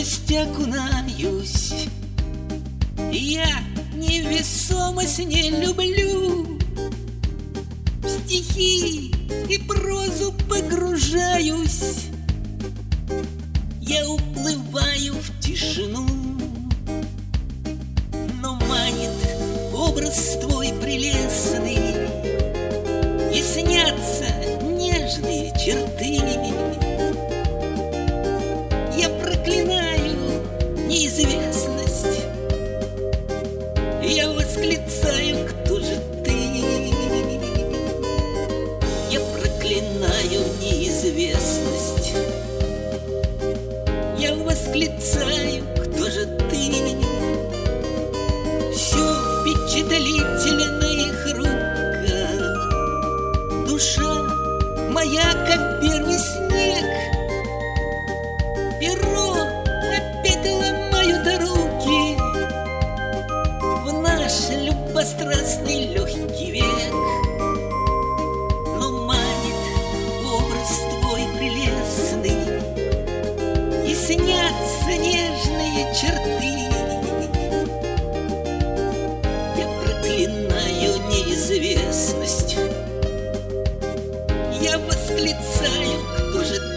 невесомость окунаюсь. Я невесомость не люблю. В стихи и прозу погружаюсь. Я уплываю в тишину, но манит образ твой прелестный, и снятся нежные черты. Я проклинаю неизвестность, я восклицаю, кто же ты? Я проклинаю неизвестность, я восклицаю, кто же ты? Все впечатлительно на их руках, душа моя, как первый снег. Перо опять ломают руки в наш любострастный легкий век. Но манит образ твой прелестный, и снятся нежные черты. Я проклинаю неизвестность, я восклицаю, кто же ты?